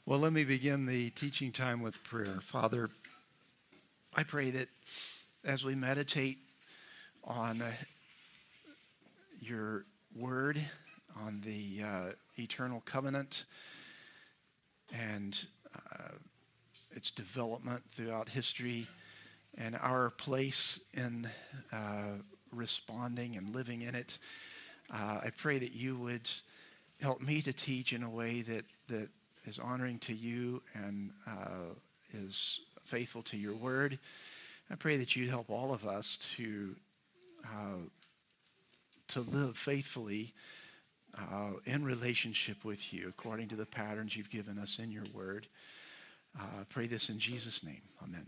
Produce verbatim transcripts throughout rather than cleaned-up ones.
Well, let me begin the teaching time with prayer. Father, I pray that as we meditate on uh, your word, on the uh, eternal covenant and uh, its development throughout history and our place in uh, responding and living in it, uh, I pray that you would help me to teach in a way that, that is honoring to you and uh, is faithful to your word. I pray that you'd help all of us to uh, to live faithfully uh, in relationship with you according to the patterns you've given us in your word. Uh, I pray this in Jesus' name. Amen.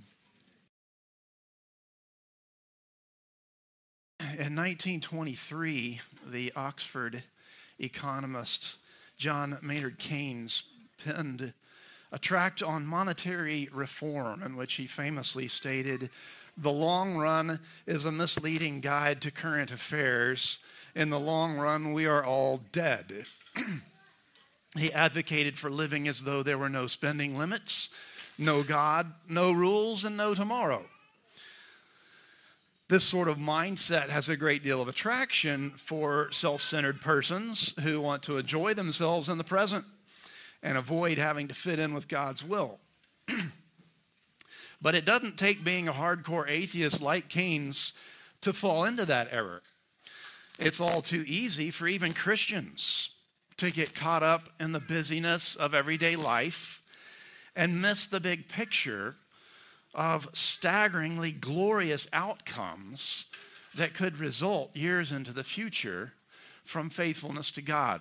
In nineteen twenty-three, the Oxford economist John Maynard Keynes penned a tract on monetary reform in which he famously stated, "The long run is a misleading guide to current affairs. In the long run, we are all dead." He advocated for living as though there were no spending limits, no God, no rules, and no tomorrow. This sort of mindset has a great deal of attraction for self-centered persons who want to enjoy themselves in the present and avoid having to fit in with God's will. But it doesn't take being a hardcore atheist like Keynes to fall into that error. It's all too easy for even Christians to get caught up in the busyness of everyday life and miss the big picture of staggeringly glorious outcomes that could result years into the future from faithfulness to God.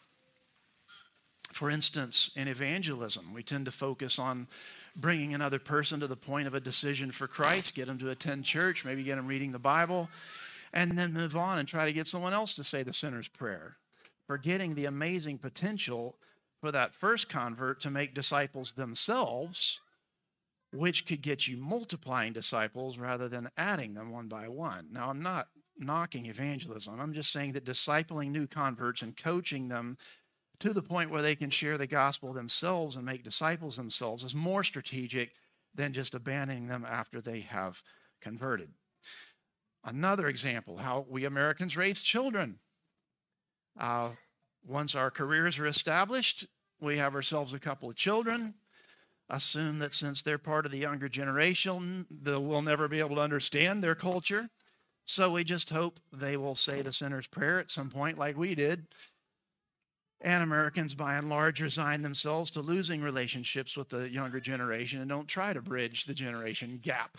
For instance, in evangelism, we tend to focus on bringing another person to the point of a decision for Christ, get them to attend church, maybe get them reading the Bible, and then move on and try to get someone else to say the sinner's prayer, forgetting the amazing potential for that first convert to make disciples themselves, which could get you multiplying disciples rather than adding them one by one. Now, I'm not knocking evangelism. I'm just saying that discipling new converts and coaching them to the point where they can share the gospel themselves and make disciples themselves is more strategic than just abandoning them after they have converted. Another example, how we Americans raise children. Uh, once our careers are established, we have ourselves a couple of children, assume that since they're part of the younger generation, that we'll never be able to understand their culture. So we just hope they will say the sinner's prayer at some point like we did. And Americans, by and large, resign themselves to losing relationships with the younger generation and don't try to bridge the generation gap.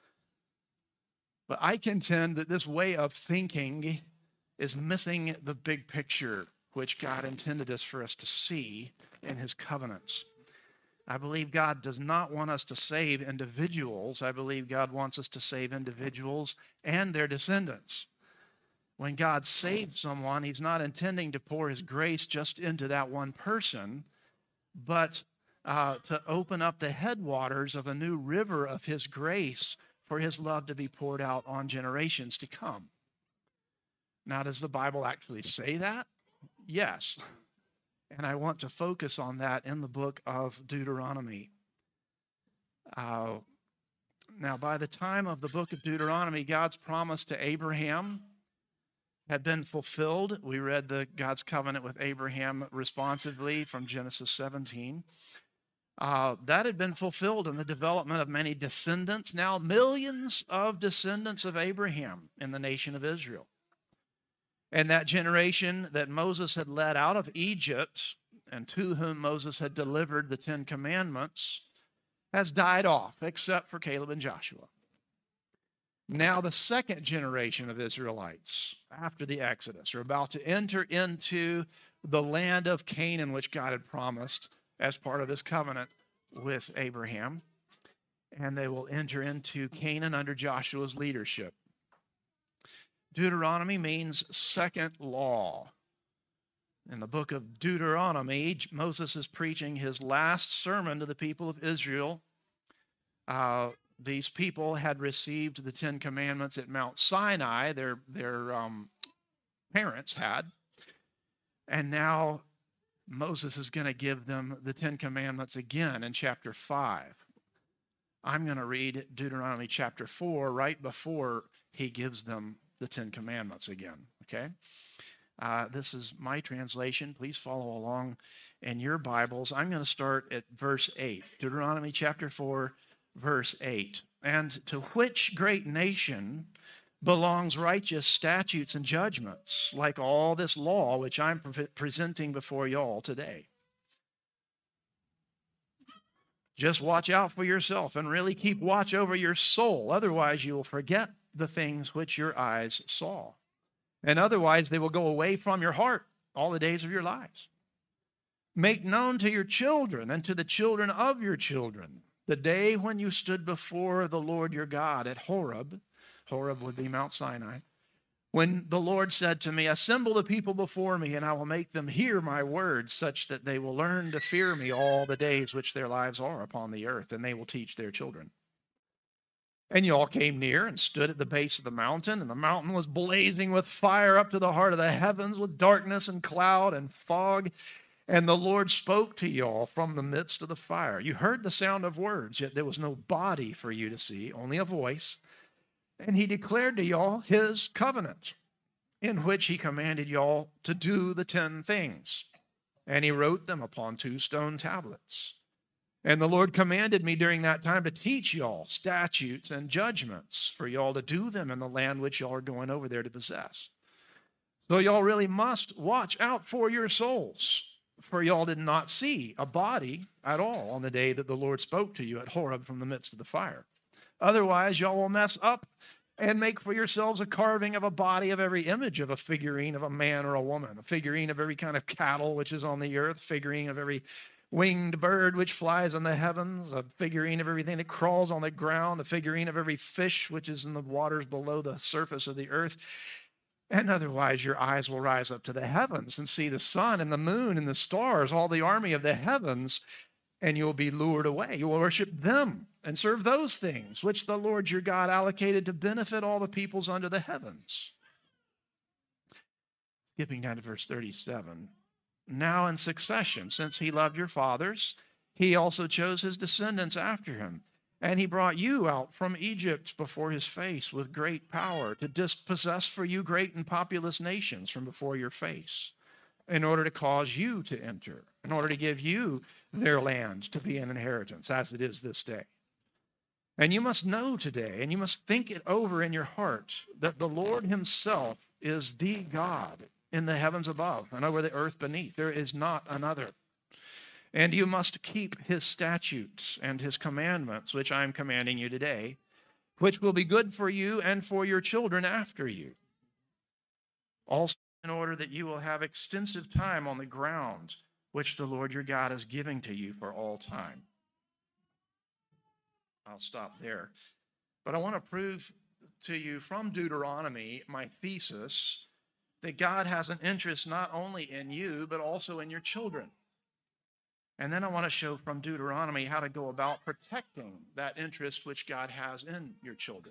But I contend that this way of thinking is missing the big picture, which God intended us for us to see in his covenants. I believe God does not want us to save individuals. I believe God wants us to save individuals and their descendants. When God saves someone, he's not intending to pour his grace just into that one person, but uh, to open up the headwaters of a new river of his grace for his love to be poured out on generations to come. Now, does the Bible actually say that? Yes. And I want to focus on that in the book of Deuteronomy. Uh, now, by the time of the book of Deuteronomy, God's promise to Abraham had been fulfilled. We read the God's covenant with Abraham responsively from Genesis seventeen. Uh, that had been fulfilled in the development of many descendants, now millions of descendants of Abraham in the nation of Israel. And that generation that Moses had led out of Egypt and to whom Moses had delivered the Ten Commandments has died off, except for Caleb and Joshua. Now the second generation of Israelites after the Exodus are about to enter into the land of Canaan, which God had promised as part of his covenant with Abraham. And they will enter into Canaan under Joshua's leadership. Deuteronomy means second law. In the book of Deuteronomy, Moses is preaching his last sermon to the people of Israel. Uh, these people had received the Ten Commandments at Mount Sinai, their, their um, parents had. And now Moses is going to give them the Ten Commandments again in chapter five. I'm going to read Deuteronomy chapter four right before he gives them the Ten Commandments again, okay? Uh, this is my translation. Please follow along in your Bibles. I'm going to start at verse eight. Deuteronomy chapter four, verse eight. And to which great nation belongs righteous statutes and judgments, like all this law which I'm pre- presenting before y'all today? Just watch out for yourself and really keep watch over your soul. Otherwise, you will forget the things which your eyes saw. And otherwise, they will go away from your heart all the days of your lives. Make known to your children and to the children of your children the day when you stood before the Lord your God at Horeb. Horeb would be Mount Sinai. When the Lord said to me, assemble the people before me, and I will make them hear my words, such that they will learn to fear me all the days which their lives are upon the earth, and they will teach their children. And you all came near and stood at the base of the mountain, and the mountain was blazing with fire up to the heart of the heavens, with darkness and cloud and fog. And the Lord spoke to y'all from the midst of the fire. You heard the sound of words, yet there was no body for you to see, only a voice. And he declared to y'all his covenant, in which he commanded y'all to do the ten things. And he wrote them upon two stone tablets. And the Lord commanded me during that time to teach y'all statutes and judgments for y'all to do them in the land which y'all are going over there to possess. So y'all really must watch out for your souls, for y'all did not see a body at all on the day that the Lord spoke to you at Horeb from the midst of the fire. Otherwise, y'all will mess up and make for yourselves a carving of a body of every image of a figurine of a man or a woman, a figurine of every kind of cattle which is on the earth, figurine of every winged bird which flies in the heavens, a figurine of everything that crawls on the ground, a figurine of every fish which is in the waters below the surface of the earth. And otherwise your eyes will rise up to the heavens and see the sun and the moon and the stars, all the army of the heavens, and you'll be lured away. You will worship them and serve those things which the Lord your God allocated to benefit all the peoples under the heavens. Skipping down to verse thirty-seven. Now in succession, since he loved your fathers, he also chose his descendants after him. And he brought you out from Egypt before his face with great power to dispossess for you great and populous nations from before your face, in order to cause you to enter, in order to give you their land to be an inheritance, as it is this day. And you must know today, and you must think it over in your heart, that the Lord himself is the God in the heavens above and over the earth beneath. There is not another. And you must keep his statutes and his commandments, which I am commanding you today, which will be good for you and for your children after you. Also, in order that you will have extensive time on the ground, which the Lord your God is giving to you for all time. I'll stop there. But I want to prove to you from Deuteronomy my thesis that God has an interest not only in you, but also in your children. And then I want to show from Deuteronomy how to go about protecting that interest which God has in your children.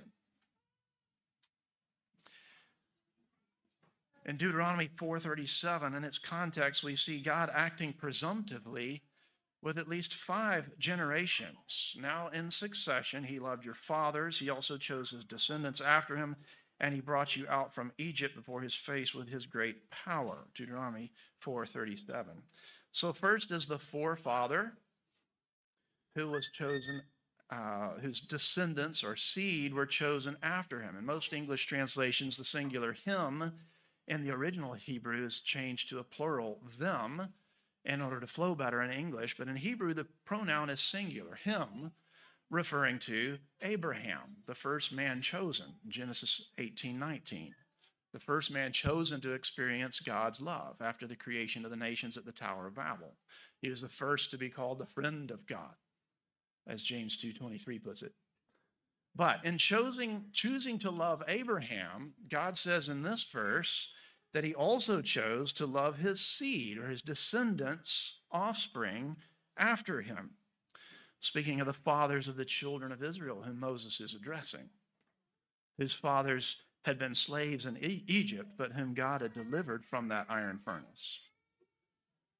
In Deuteronomy four thirty-seven, in its context, we see God acting presumptively with at least five generations. Now in succession, he loved your fathers. He also chose his descendants after him, and he brought you out from Egypt before his face with his great power. Deuteronomy four thirty-seven. So first is the forefather who was chosen, uh, whose descendants or seed were chosen after him. In most English translations, the singular him in the original Hebrew is changed to a plural, them, in order to flow better in English. But in Hebrew, the pronoun is singular, him, referring to Abraham, the first man chosen, Genesis eighteen nineteen. The first man chosen to experience God's love after the creation of the nations at the Tower of Babel. He was the first to be called the friend of God, as James two twenty-three puts it. But in choosing, choosing to love Abraham, God says in this verse that he also chose to love his seed or his descendants, offspring, after him. Speaking of the fathers of the children of Israel whom Moses is addressing, whose fathers had been slaves in e- Egypt, but whom God had delivered from that iron furnace.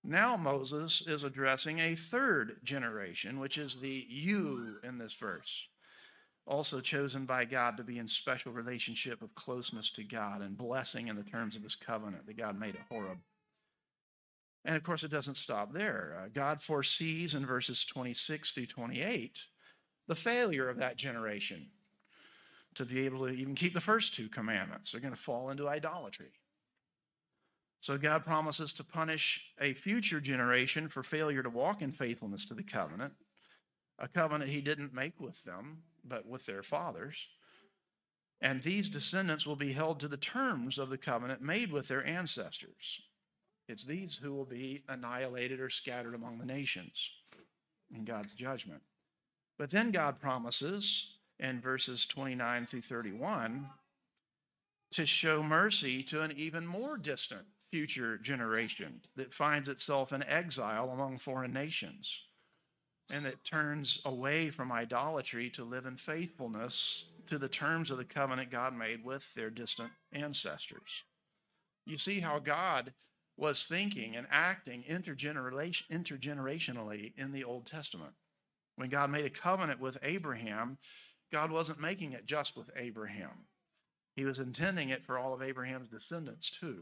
Now Moses is addressing a third generation, which is the you in this verse, also chosen by God to be in special relationship of closeness to God and blessing in the terms of his covenant that God made at Horeb. And of course, it doesn't stop there. Uh, God foresees in verses twenty-six through twenty-eight the failure of that generation to be able to even keep the first two commandments. They're going to fall into idolatry. So God promises to punish a future generation for failure to walk in faithfulness to the covenant, a covenant he didn't make with them, but with their fathers. And these descendants will be held to the terms of the covenant made with their ancestors. It's these who will be annihilated or scattered among the nations in God's judgment. But then God promises in verses twenty-nine through thirty-one to show mercy to an even more distant future generation that finds itself in exile among foreign nations and that turns away from idolatry to live in faithfulness to the terms of the covenant God made with their distant ancestors. You see how God was thinking and acting intergeneration, intergenerationally in the Old Testament. When God made a covenant with Abraham, God wasn't making it just with Abraham. He was intending it for all of Abraham's descendants too.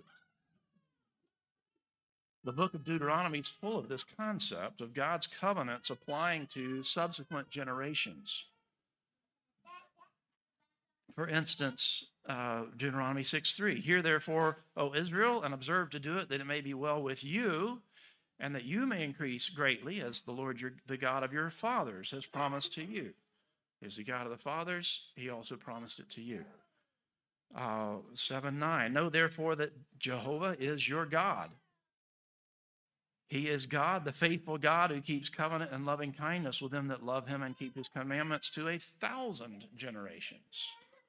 The book of Deuteronomy is full of this concept of God's covenants applying to subsequent generations. For instance, uh, Deuteronomy six three, hear therefore, O Israel, and observe to do it, that it may be well with you, and that you may increase greatly, as the Lord, your, the God of your fathers, has promised to you. He is the God of the fathers. He also promised it to you. Uh, seven nine, know therefore that Jehovah is your God. He is God, the faithful God, who keeps covenant and loving kindness with them that love him and keep his commandments to a thousand generations.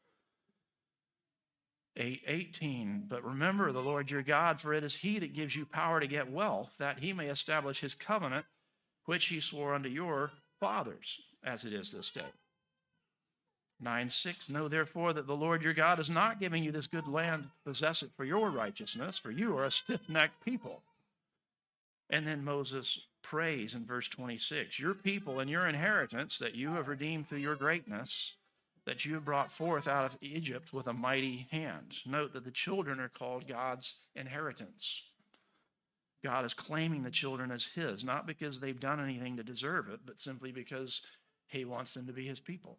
eight eighteen, but remember the Lord your God, for it is he that gives you power to get wealth, that he may establish his covenant, which he swore unto your fathers, as it is this day. nine six, know therefore that the Lord your God is not giving you this good land to possess it for your righteousness, for you are a stiff-necked people. And then Moses prays in verse twenty-six, your people and your inheritance that you have redeemed through your greatness, that you have brought forth out of Egypt with a mighty hand. Note that the children are called God's inheritance. God is claiming the children as his, not because they've done anything to deserve it, but simply because he wants them to be his people.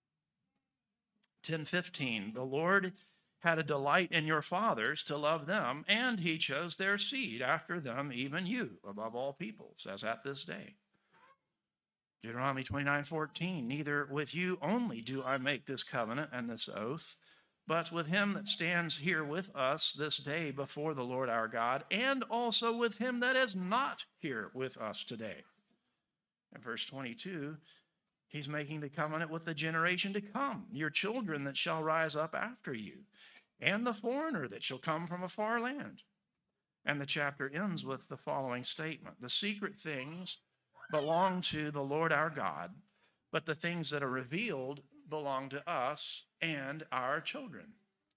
ten fifteen, the Lord had a delight in your fathers to love them, and he chose their seed after them, even you, above all peoples, as at this day. Deuteronomy twenty-nine fourteen, neither with you only do I make this covenant and this oath, but with him that stands here with us this day before the Lord our God, and also with him that is not here with us today. In verse twenty-two, he's making the covenant with the generation to come, your children that shall rise up after you, and the foreigner that shall come from a far land. And the chapter ends with the following statement, the secret things belong to the Lord our God, but the things that are revealed belong to us and our children.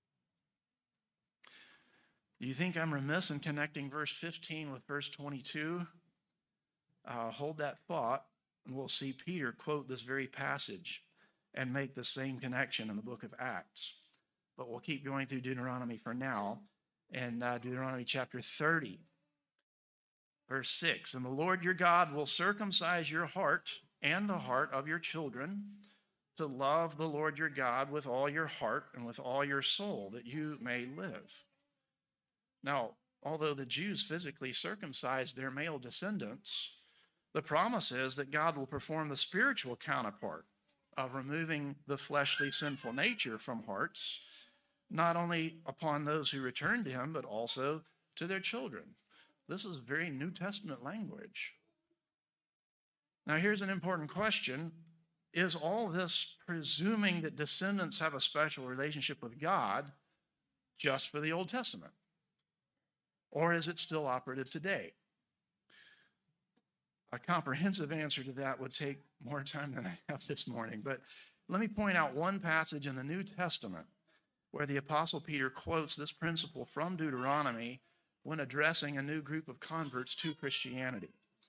Do you think I'm remiss in connecting verse fifteen with verse twenty-two? Uh, hold that thought, and we'll see Peter quote this very passage and make the same connection in the book of Acts. But we'll keep going through Deuteronomy for now. In uh, Deuteronomy chapter thirty, verse six, and the Lord your God will circumcise your heart and the heart of your children to love the Lord your God with all your heart and with all your soul, that you may live. Now, although the Jews physically circumcised their male descendants, the promise is that God will perform the spiritual counterpart of removing the fleshly sinful nature from hearts, not only upon those who return to him, but also to their children. This is very New Testament language. Now, here's an important question. Is all this presuming that descendants have a special relationship with God just for the Old Testament? Or is it still operative today? A comprehensive answer to that would take more time than I have this morning, but let me point out one passage in the New Testament where the Apostle Peter quotes this principle from Deuteronomy when addressing a new group of converts to Christianity.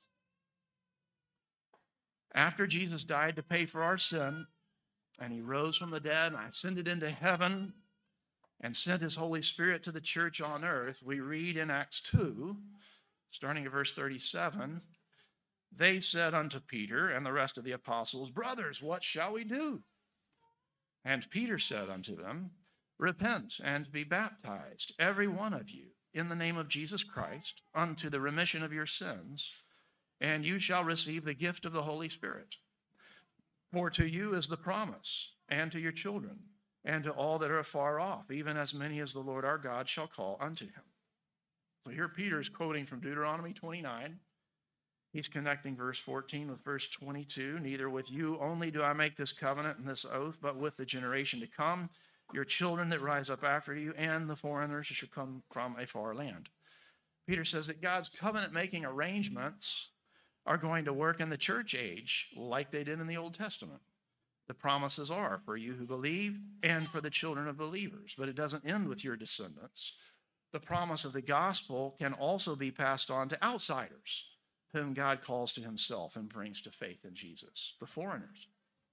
After Jesus died to pay for our sin, and he rose from the dead and ascended into heaven and sent his Holy Spirit to the church on earth, we read in Acts two, starting at verse thirty-seven, they said unto Peter and the rest of the apostles, brothers, what shall we do? And Peter said unto them, repent and be baptized, every one of you, in the name of Jesus Christ, unto the remission of your sins, and you shall receive the gift of the Holy Spirit. For to you is the promise, and to your children, and to all that are afar off, even as many as the Lord our God shall call unto him. So here Peter is quoting from Deuteronomy twenty-nine. He's connecting verse fourteen with verse twenty-two. Neither with you only do I make this covenant and this oath, but with the generation to come, your children that rise up after you, and the foreigners who shall come from a far land. Peter says that God's covenant-making arrangements are going to work in the church age like they did in the Old Testament. The promises are for you who believe and for the children of believers, but it doesn't end with your descendants. The promise of the gospel can also be passed on to outsiders whom God calls to himself and brings to faith in Jesus, the foreigners.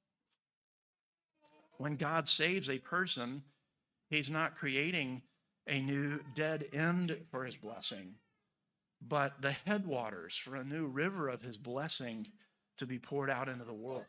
When God saves a person, he's not creating a new dead end for his blessing, but the headwaters for a new river of his blessing to be poured out into the world.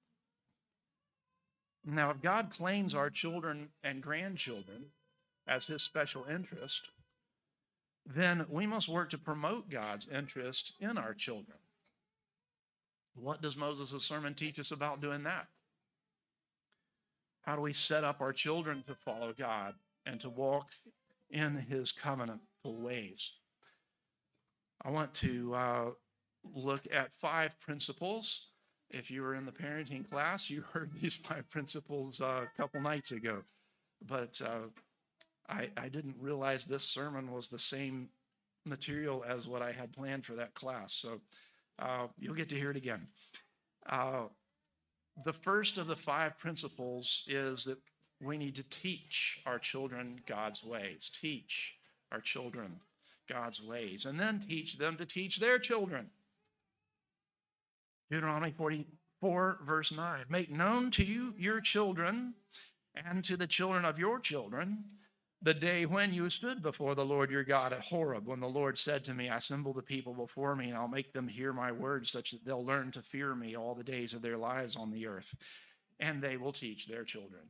Now, if God claims our children and grandchildren as his special interest, then we must work to promote God's interest in our children. What does Moses' sermon teach us about doing that? How do we set up our children to follow God and to walk in his covenantal ways? I want to uh, look at five principles. If you were in the parenting class, you heard these five principles uh, a couple nights ago. But uh, I, I didn't realize this sermon was the same material as what I had planned for that class. So uh, you'll get to hear it again. Uh, the first of the five principles is that we need to teach our children God's ways. Teach our children God's ways, and then teach them to teach their children. Deuteronomy forty-four, verse nine, make known to you your children and to the children of your children the day when you stood before the Lord your God at Horeb, when the Lord said to me, assemble the people before me, and I'll make them hear my words, such that they'll learn to fear me all the days of their lives on the earth, and they will teach their children.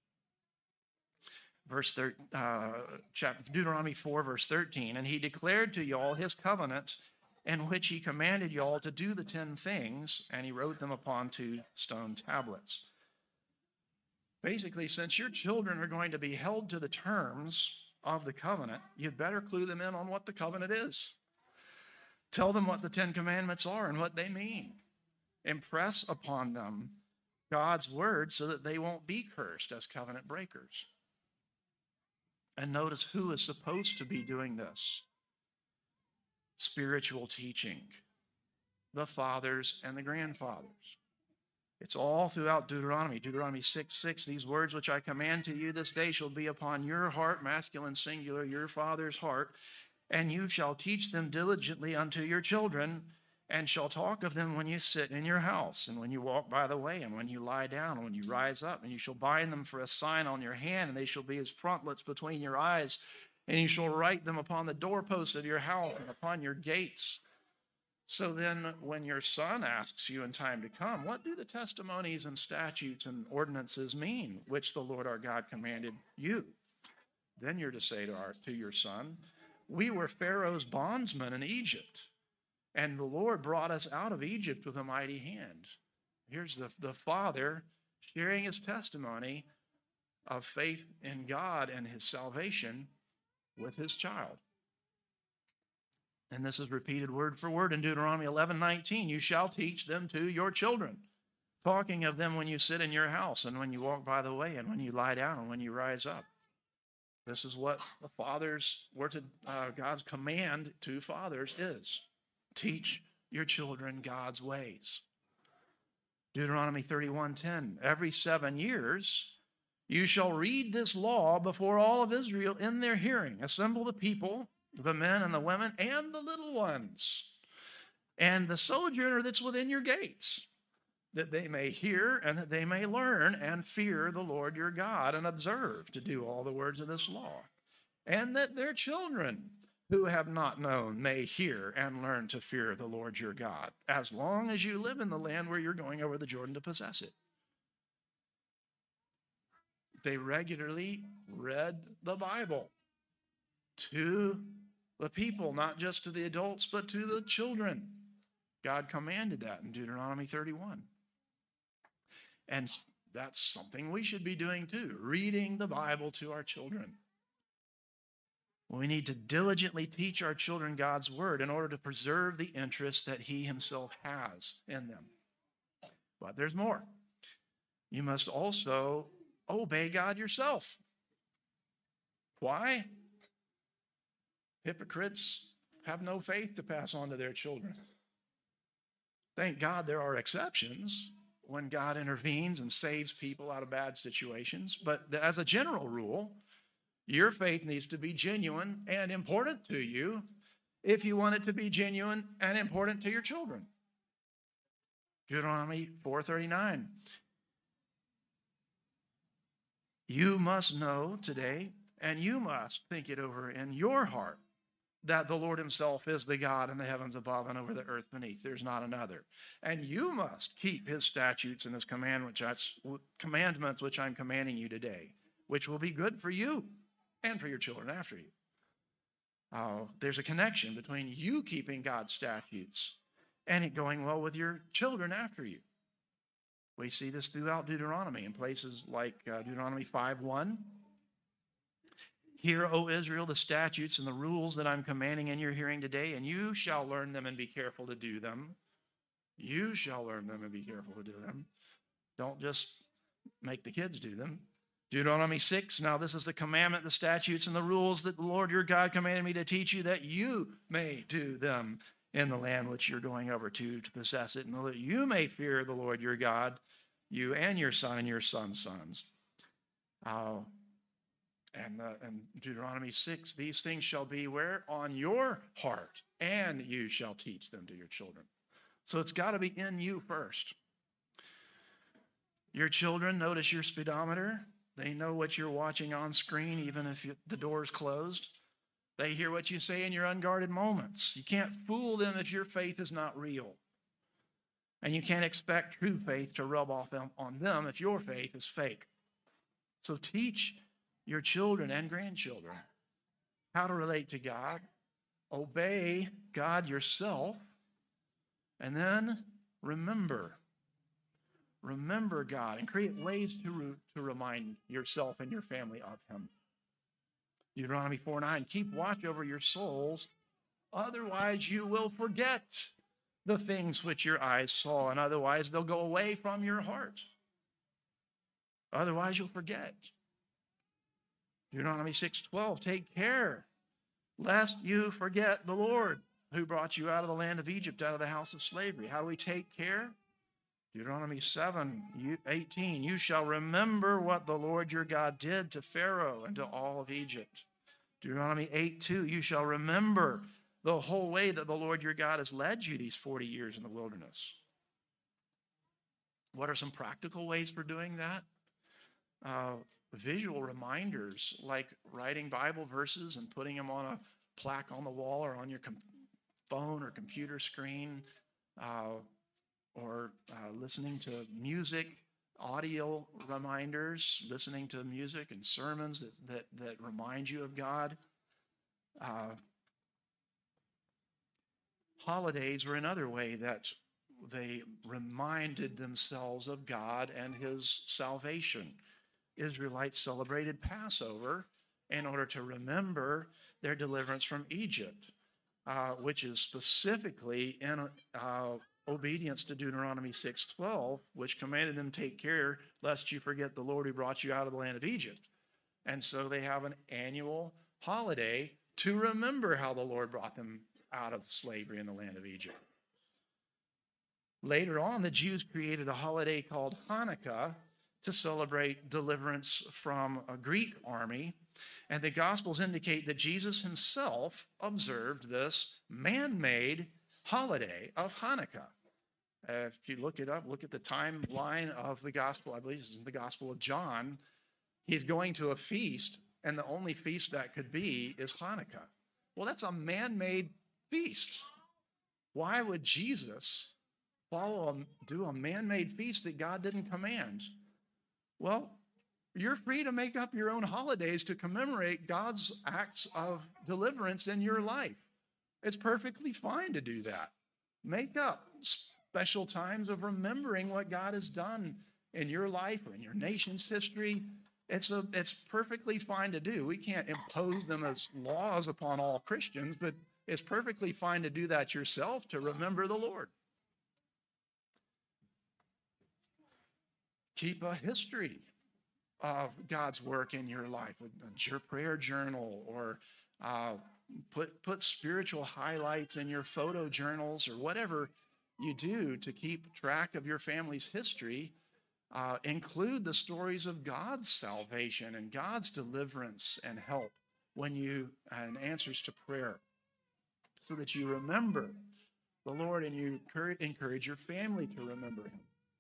Verse thir- uh, chapter, Deuteronomy four, verse thirteen, and he declared to y'all his covenant in which he commanded y'all to do the ten things, and he wrote them upon two stone tablets. Basically, since your children are going to be held to the terms of the covenant, you'd better clue them in on what the covenant is. Tell them what the Ten Commandments are and what they mean. Impress upon them God's word so that they won't be cursed as covenant breakers. And notice who is supposed to be doing this. Spiritual teaching. The fathers and the grandfathers. It's all throughout Deuteronomy. Deuteronomy six six, these words which I command to you this day shall be upon your heart, masculine singular, your father's heart, and you shall teach them diligently unto your children, and shall talk of them when you sit in your house, and when you walk by the way, and when you lie down, and when you rise up, and you shall bind them for a sign on your hand, and they shall be as frontlets between your eyes, and you shall write them upon the doorposts of your house and upon your gates. So then when your son asks you in time to come, what do the testimonies and statutes and ordinances mean, which the Lord our God commanded you? Then you're to say to, our, to your son, we were Pharaoh's bondsmen in Egypt, and the Lord brought us out of Egypt with a mighty hand. Here's the, the father sharing his testimony of faith in God and his salvation with his child. And this is repeated word for word in Deuteronomy eleven nineteen. You shall teach them to your children, talking of them when you sit in your house and when you walk by the way and when you lie down and when you rise up. This is what the fathers were to, uh, God's command to fathers is. Teach your children God's ways. Deuteronomy thirty-one ten, every seven years you shall read this law before all of Israel in their hearing. Assemble the people the men and the women and the little ones, and the sojourner that's within your gates, that they may hear and that they may learn and fear the Lord your God and observe to do all the words of this law, and that their children who have not known may hear and learn to fear the Lord your God, as long as you live in the land where you're going over the Jordan to possess it. They regularly read the Bible to the people, not just to the adults, but to the children. God commanded that in Deuteronomy thirty-one. And that's something we should be doing too, reading the Bible to our children. We need to diligently teach our children God's word in order to preserve the interest that he himself has in them. But there's more. You must also obey God yourself. Why? Hypocrites have no faith to pass on to their children. Thank God there are exceptions when God intervenes and saves people out of bad situations. But as a general rule, your faith needs to be genuine and important to you if you want it to be genuine and important to your children. Deuteronomy four thirty-nine. You must know today, and you must think it over in your heart, that the Lord himself is the God in the heavens above and over the earth beneath. There's not another. And you must keep his statutes and his commandments, commandments which I'm commanding you today, which will be good for you and for your children after you. Uh, there's a connection between you keeping God's statutes and it going well with your children after you. We see this throughout Deuteronomy in places like uh, Deuteronomy five one. Hear, O Israel, the statutes and the rules that I'm commanding in your hearing today, and you shall learn them and be careful to do them. You shall learn them and be careful to do them. Don't just make the kids do them. Deuteronomy six, now this is the commandment, the statutes, and the rules that the Lord your God commanded me to teach you, that you may do them in the land which you're going over to, to possess it, and that you may fear the Lord your God, you and your son and your son's sons. Uh, and, uh, and Deuteronomy six, these things shall be where? On your heart, and you shall teach them to your children. So it's got to be in you first. Your children, notice your speedometer. They know what you're watching on screen, even if you, the door's closed. They hear what you say in your unguarded moments. You can't fool them if your faith is not real. And you can't expect true faith to rub off on them if your faith is fake. So teach your children and grandchildren how to relate to God, obey God yourself, and then remember. Remember God and create ways to, re- to remind yourself and your family of him. Deuteronomy four nine, keep watch over your souls, otherwise you will forget the things which your eyes saw, and otherwise they'll go away from your heart. Otherwise you'll forget. Deuteronomy six twelve, take care lest you forget the Lord who brought you out of the land of Egypt, out of the house of slavery. How do we take care? Deuteronomy seven eighteen, you shall remember what the Lord your God did to Pharaoh and to all of Egypt. Deuteronomy eight two, you shall remember the whole way that the Lord your God has led you these forty years in the wilderness. What are some practical ways for doing that? Uh, visual reminders, like writing Bible verses and putting them on a plaque on the wall or on your com- phone or computer screen. Uh, or uh, listening to music, audio reminders, listening to music and sermons that, that, that remind you of God. Uh, holidays were another way that they reminded themselves of God and his salvation. Israelites celebrated Passover in order to remember their deliverance from Egypt, uh, which is specifically in uh, obedience to Deuteronomy six twelve, which commanded them take care lest you forget the Lord who brought you out of the land of Egypt. And so they have an annual holiday to remember how the Lord brought them out of slavery in the land of Egypt. Later on, the Jews created a holiday called Hanukkah to celebrate deliverance from a Greek army And the Gospels indicate that Jesus himself observed this man-made holiday of Hanukkah. Uh, if you look it up, look at the timeline of the Gospel. I believe this is the Gospel of John. He's going to a feast, and the only feast that could be is Hanukkah. Well, that's a man-made feast. Why would Jesus follow a, do a man-made feast that God didn't command? Well, you're free to make up your own holidays to commemorate God's acts of deliverance in your life. It's perfectly fine to do that. Make up special times of remembering what God has done in your life or in your nation's history. It's a, it's perfectly fine to do. We can't impose them as laws upon all Christians, but it's perfectly fine to do that yourself, to remember the Lord. Keep a history of God's work in your life, your prayer journal, or uh, put, put spiritual highlights in your photo journals, or whatever you do to keep track of your family's history. Uh, include the stories of God's salvation and God's deliverance and help when you, and answers to prayer, so that you remember the Lord and you encourage your family to remember him.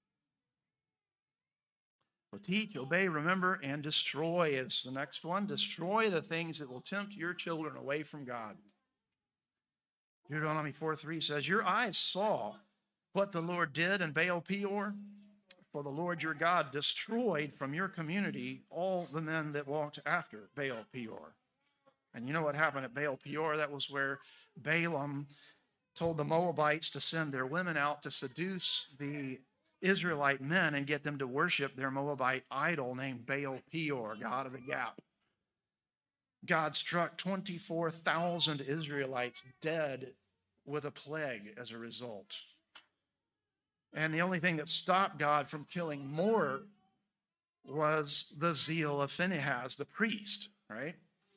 So teach, obey, remember, and destroy is the next one. Destroy the things that will tempt your children away from God. Deuteronomy four three says, your eyes saw what the Lord did in Baal Peor, for the Lord your God destroyed from your community all the men that walked after Baal Peor. And you know what happened at Baal Peor? That was where Balaam told the Moabites to send their women out to seduce the Israelite men and get them to worship their Moabite idol named Baal Peor, God of the Gap. God struck twenty-four thousand Israelites dead with a plague as a result. And the only thing that stopped God from killing more was the zeal of Phinehas, the priest, right?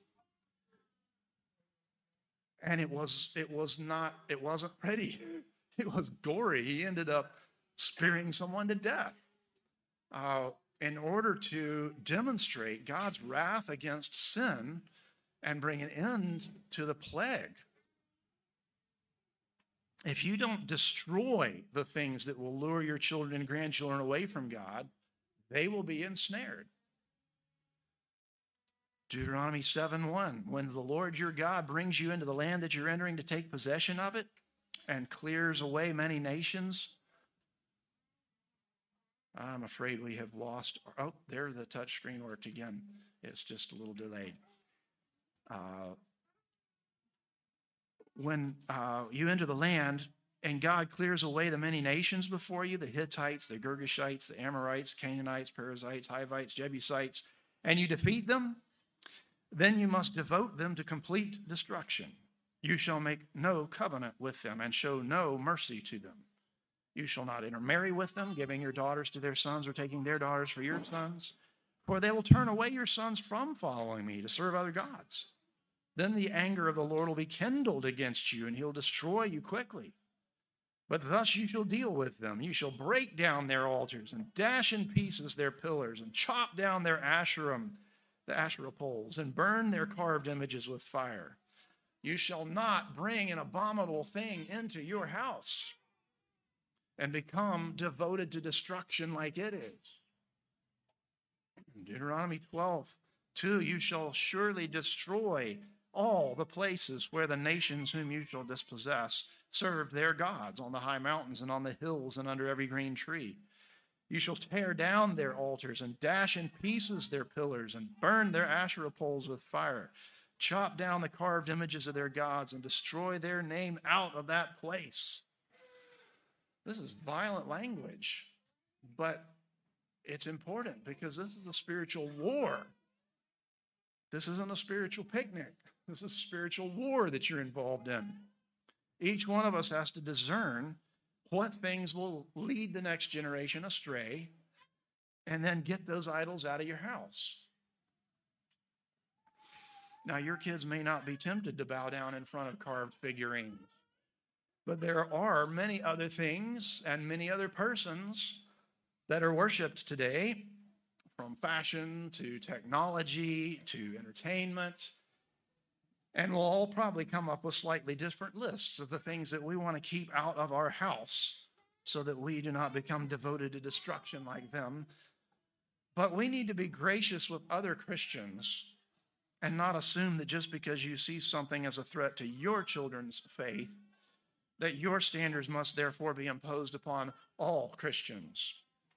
And it was, it was not, it wasn't pretty. It was gory. He ended up spearing someone to death uh, in order to demonstrate God's wrath against sin and bring an end to the plague. If you don't destroy the things that will lure your children and grandchildren away from God, they will be ensnared. Deuteronomy seven one, when the Lord your God brings you into the land that you're entering to take possession of it and clears away many nations. I'm afraid we have lost. Oh, there the touch screen worked again. It's just a little delayed. Uh, when uh, you enter the land and God clears away the many nations before you, the Hittites, the Girgashites, the Amorites, Canaanites, Perizzites, Hivites, Jebusites, and you defeat them, then you must devote them to complete destruction. You shall make no covenant with them and show no mercy to them. You shall not intermarry with them, giving your daughters to their sons or taking their daughters for your sons, for they will turn away your sons from following me to serve other gods. Then the anger of the Lord will be kindled against you, and he'll destroy you quickly. But thus you shall deal with them. You shall break down their altars and dash in pieces their pillars and chop down their Asherim, the Asherah poles, and burn their carved images with fire. You shall not bring an abominable thing into your house and become devoted to destruction like it is. Deuteronomy twelve two, you shall surely destroy all the places where the nations whom you shall dispossess served their gods, on the high mountains and on the hills and under every green tree. You shall tear down their altars and dash in pieces their pillars and burn their Asherah poles with fire. Chop down the carved images of their gods and destroy their name out of that place. This is violent language, but it's important because this is a spiritual war. This isn't a spiritual picnic. This is a spiritual war that you're involved in. Each one of us has to discern what things will lead the next generation astray and then get those idols out of your house. Now, your kids may not be tempted to bow down in front of carved figurines, but there are many other things and many other persons that are worshiped today from fashion to technology to entertainment. And we'll all probably come up with slightly different lists of the things that we want to keep out of our house so that we do not become devoted to destruction like them. But we need to be gracious with other Christians and not assume that just because you see something as a threat to your children's faith, that your standards must therefore be imposed upon all Christians.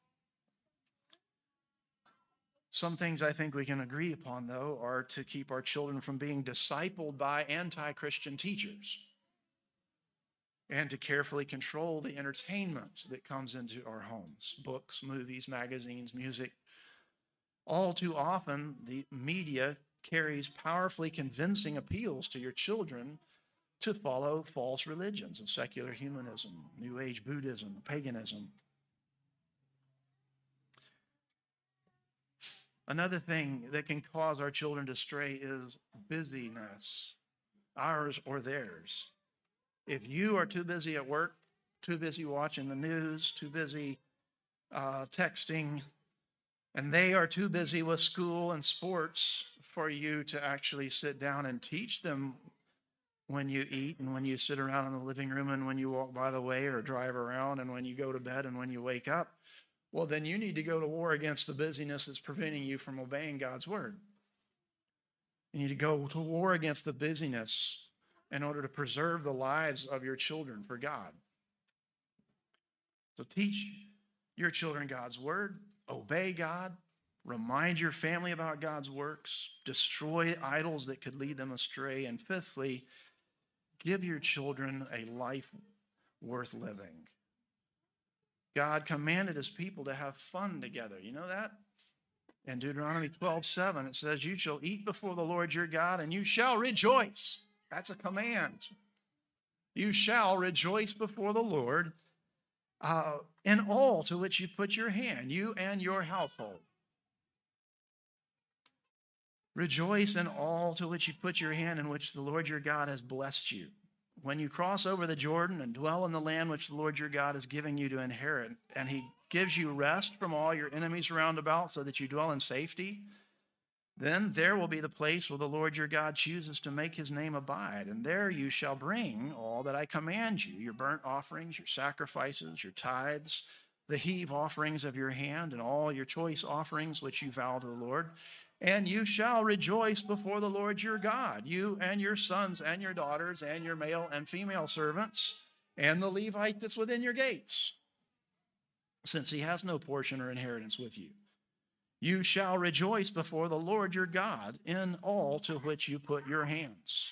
Some things I think we can agree upon, though, are to keep our children from being discipled by anti-Christian teachers and to carefully control the entertainment that comes into our homes, books, movies, magazines, music. All too often, the media carries powerfully convincing appeals to your children to follow false religions of secular humanism, New Age Buddhism, paganism. Another thing that can cause our children to stray is busyness, ours or theirs. If you are too busy at work, too busy watching the news, too busy uh, texting, and they are too busy with school and sports for you to actually sit down and teach them when you eat and when you sit around in the living room and when you walk by the way or drive around and when you go to bed and when you wake up, well, then you need to go to war against the busyness that's preventing you from obeying God's word. You need to go to war against the busyness in order to preserve the lives of your children for God. So teach your children God's word, obey God, remind your family about God's works, destroy idols that could lead them astray, and fifthly, give your children a life worth living. God commanded his people to have fun together. You know that? In Deuteronomy twelve seven, it says, you shall eat before the Lord your God, and you shall rejoice. That's a command. You shall rejoice before the Lord uh, in all to which you've put your hand, you and your household. Rejoice in all to which you've put your hand, in which the Lord your God has blessed you. When you cross over the Jordan and dwell in the land which the Lord your God is giving you to inherit, and he gives you rest from all your enemies round about so that you dwell in safety, then there will be the place where the Lord your God chooses to make his name abide. And there you shall bring all that I command you, your burnt offerings, your sacrifices, your tithes, the heave offerings of your hand, and all your choice offerings which you vow to the Lord. And you shall rejoice before the Lord your God, you and your sons and your daughters and your male and female servants and the Levite that's within your gates, since he has no portion or inheritance with you. You shall rejoice before the Lord your God in all to which you put your hands.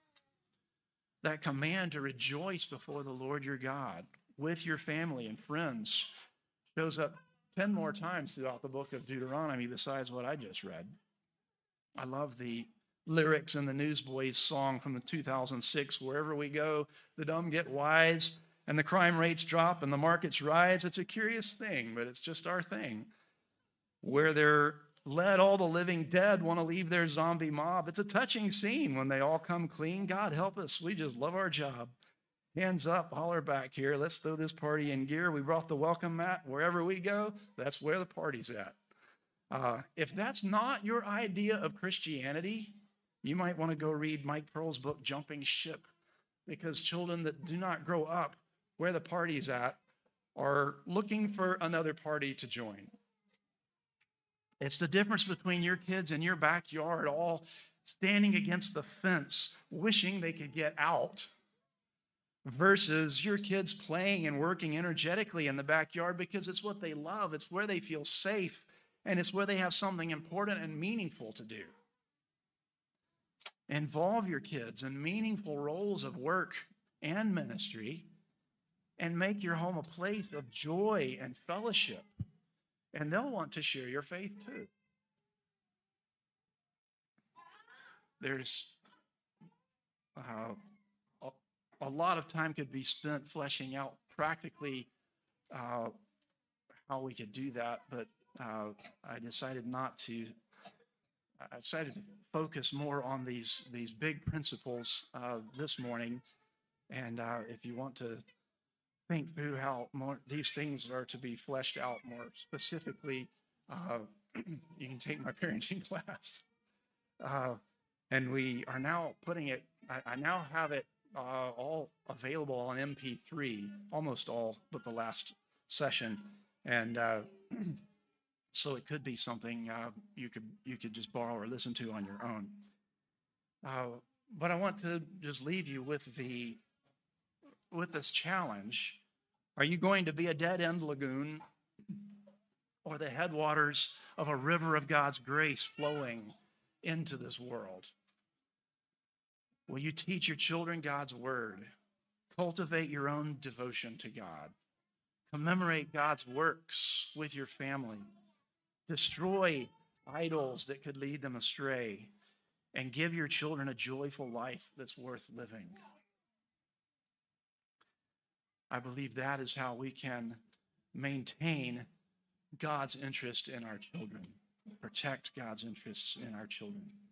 That command to rejoice before the Lord your God with your family and friends shows up ten more times throughout the book of Deuteronomy besides what I just read. I love the lyrics in the Newsboys song from the two thousand six, wherever we go, the dumb get wise and the crime rates drop and the markets rise. It's a curious thing, but it's just our thing. Where they're led, all the living dead want to leave their zombie mob. It's a touching scene when they all come clean. God help us. We just love our job. Hands up, holler back here. Let's throw this party in gear. We brought the welcome mat. Wherever we go, that's where the party's at. Uh, if that's not your idea of Christianity, you might want to go read Mike Pearl's book, Jumping Ship, because children that do not grow up where the party's at are looking for another party to join. It's the difference between your kids in your backyard all standing against the fence, wishing they could get out, versus your kids playing and working energetically in the backyard because it's what they love, it's where they feel safe, and it's where they have something important and meaningful to do. Involve your kids in meaningful roles of work and ministry, and make your home a place of joy and fellowship. And they'll want to share your faith too. There's uh, a, a lot of time could be spent fleshing out practically uh, how we could do that, but uh, I decided not to. I decided to focus more on these these big principles uh, this morning. And uh, if you want to think through how more these things are to be fleshed out more specifically, uh, you can take my parenting class. Uh, and we are now putting it, I, I now have it uh, all available on M P three, almost all but the last session. And uh, so it could be something uh, you could you could just borrow or listen to on your own. Uh, but I want to just leave you with the with this challenge. Are you going to be a dead-end lagoon or the headwaters of a river of God's grace flowing into this world? Will you teach your children God's word? Cultivate your own devotion to God. Commemorate God's works with your family. Destroy idols that could lead them astray. And give your children a joyful life that's worth living. I believe that is how we can maintain God's interest in our children, protect God's interests in our children.